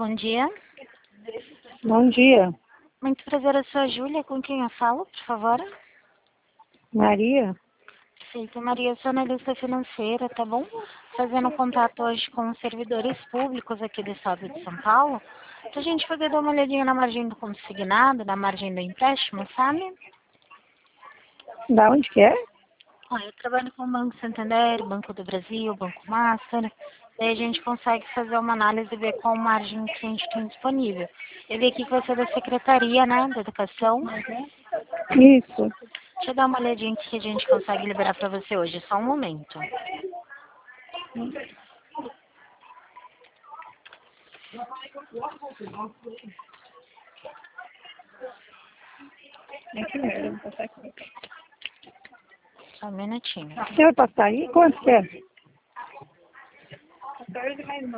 bom dia. Bom dia, Muito prazer, eu sou a Júlia, com quem eu falo, por favor? Maria. Perfeito, Maria, eu sou analista financeira, tá bom? Fazendo contato hoje com os servidores públicos aqui do estado de São Paulo, pra gente poder dar uma olhadinha na margem do consignado, na margem do empréstimo, sabe? Da onde que é? Eu trabalho com o Banco Santander, Banco do Brasil, Banco Master. Daí a gente consegue fazer uma análise e ver qual margem que a gente tem disponível. Eu vi aqui que você é da Secretaria, né, da Educação. Isso. Deixa eu dar uma olhadinha aqui que a gente consegue liberar para você hoje. Só um momento. Só um minutinho. Você vai passar aí? Quanto que é?